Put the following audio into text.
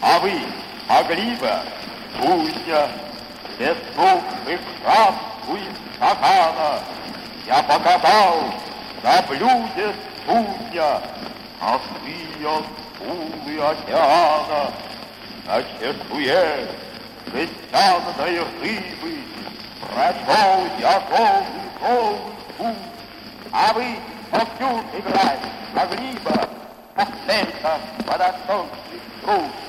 А вы могли бы, судья, без сухых краску из стакана я показал на блюде судья косые скулы океана, на чешуе жестяной рыбы прочел я голый путь. А вы, актер, играть могли бы, как центр водосточных труд.